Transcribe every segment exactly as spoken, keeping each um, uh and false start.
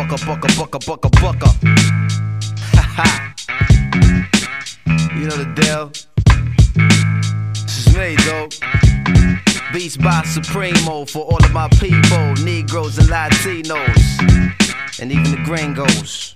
bucka, bucka, bucka, bucka, bucka. Ha ha. You know the deal. This is me, dog. Beats by Supremo for all of my people, Negroes and Latinos, and even the gringos.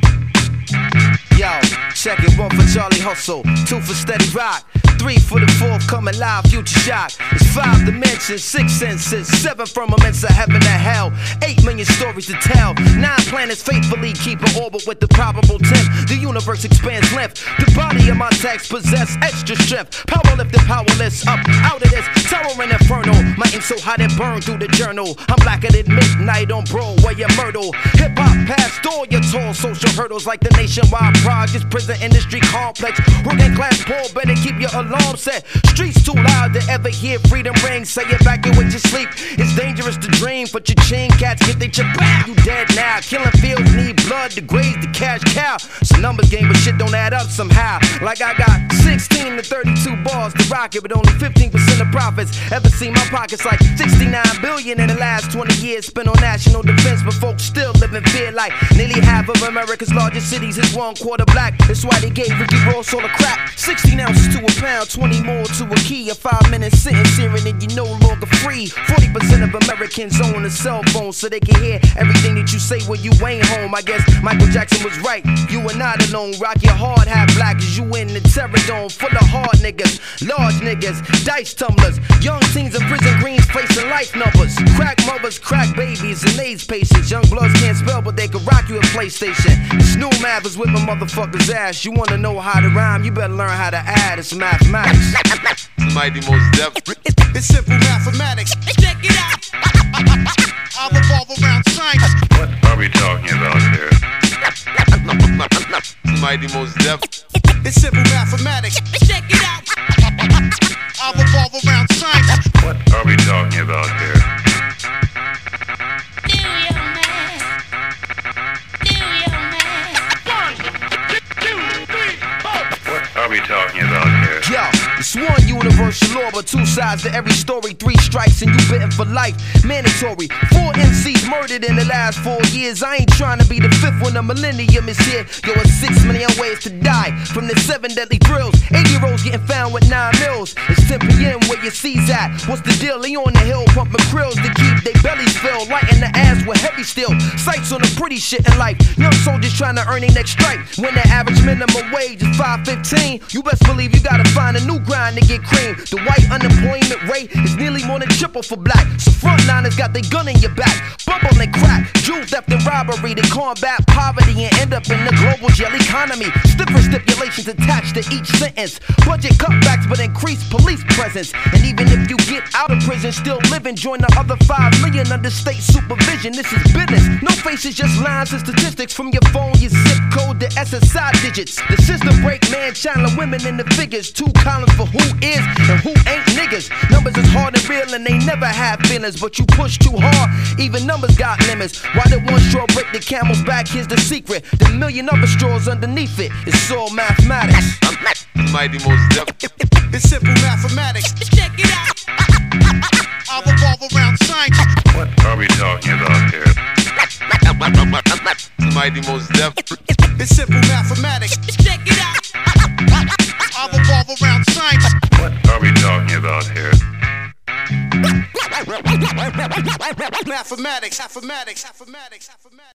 Yo, check it, one for Charlie Hustle, two for Steady Rock, three for the fourth coming live, Future Shock. It's five dimensions, six senses, seven firmaments of heaven and hell, eight million stories to tell, nine planets faithfully keep an orbit with the probable tenth. The universe expands length, the body of my text possess extra strength. Power lifted, powerless, up out of this terror and inferno. My ink so hot it burned through the journal. I'm blacker than midnight on Broadway and Myrtle. Hip hop past all your tall social hurdles like the nationwide projects, prison industry complex. Working class poor, better keep your alarm set. Streets too loud to ever hear freedom ring. Say evacuate your sleep. It's dangerous to dream, but your chain cats get they chip back. You dead now. Killing fields need blood to graze the cash cow. It's a numbers game, but shit don't add up somehow. Like I got sixteen to thirty-two bars to rock it, but only fifteen percent of profits. Ever seen my pockets like sixty-nine billion in the last twenty years spent on national defense, but folks still live in fear like nearly half of America's largest cities is one quarter black. That's why they gave Ricky Ross all the crap. sixteen ounces to a pound, twenty more to a key. A five minute sentence hearing and you're no longer free. forty percent of Americans own a cell phone so they can hear everything that you say when you ain't home. I guess Michael Jackson was right. You are not alone. Rock your hard hat black as you in the terror dome. Full of hard niggas, large niggas, dice tumblers. Young teens in prison greens facing life numbers. Crack mothers, crack babies, and AIDS patients. Young bloods can't spell, but they can rock you a PlayStation. Snoop Mav is whipping motherfuckers' ass. You wanna know how to rhyme? You better learn how to add. It's mathematics. Mighty Most Def. It's simple mathematics. Check it out. I revolve around science. What are we talking about here? Mighty Most Def. It's simple mathematics. Check it out. I revolve around science. What are we talking about here? Do your math. Do your math. One, two, three, four. What are we talking about here? Yo, it's one universal law, but two sides to every story. Three strikes and you bitten for life. Mandatory. Four M Cs murdered in the last four years. I ain't trying to be the fifth when the millennium is here. Yo, it's six million ways to die from the seven deadly thrills. Eight year olds getting found with nine mils. It's ten P M where your C's at. What's the deal? They on the hill pumping krills to keep their bellies filled. Lighting the ass with heavy steel. Sights on the pretty shit in life. Young soldiers trying to earn their next strike. When the average minimum wage is five fifteen, you best believe you gotta find a new grind to get cream. The white unemployment rate is nearly more than triple for black. So frontliners got their gun in your back. Bubble and crack, jewel theft and robbery to combat poverty and end up in the global jail economy. Stiffer stipulations attached to each sentence. Budget cutbacks but increased police presence. And even if you get out of prison, still living, join the other five million under state supervision. This is business. No faces, just lines and statistics from your phone, your zip code, the S S I digits. The system break man, channeling women in the figures. Two columns for who is and who ain't niggas. Numbers is hard and real and they never have feelings, but you push too hard, even numbers got limits. Why did one straw break the camel's back? Here's the secret. The million other straws underneath it. It's all mathematics. Mighty Most Def. It's simple mathematics. Check it out. I revolve around science. What are we talking about here? Mighty Most Def. It's simple mathematics. Check it out. I revolve around science. What are we talking about here? Mathematics, mathematics, mathematics, mathematics.